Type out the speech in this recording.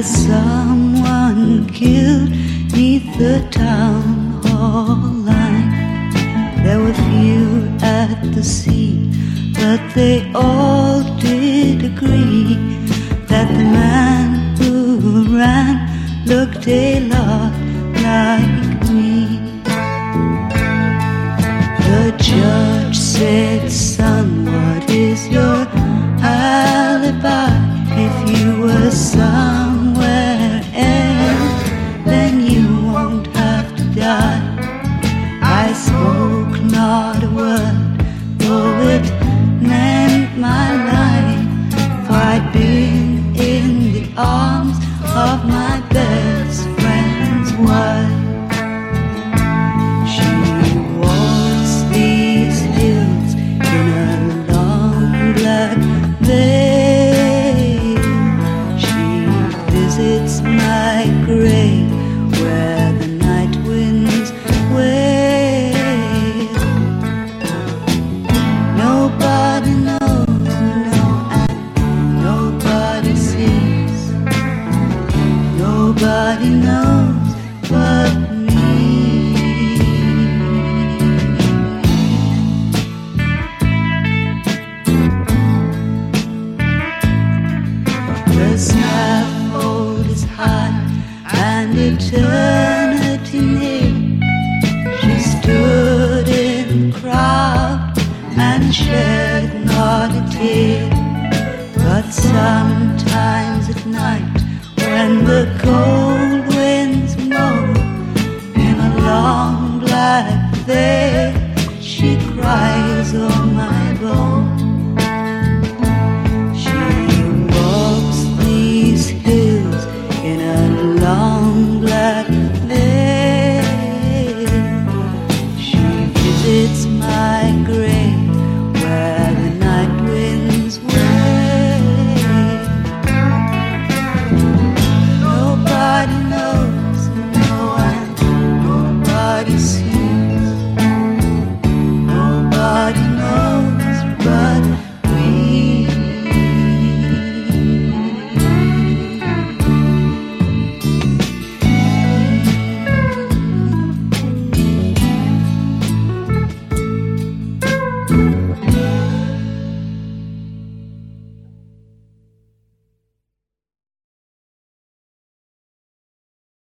was someone killed neath the town hall line. There were few at the scene, but they all did agree that the man who ran looked a lot like me. The judge said, "Son, what is your alibi? If you were somewhere else, then you won't have to die." I spoke not a word, though it meant my life, for I'd been in the arms of my best friend's wife. She walks these hills in a long black veil. She visits my grave where the night winds wail. Nobody knows, no, and nobody sees. Nobody knows but me. The scaffold is high and eternity near. She stood in the crowd and shed not a tear, but some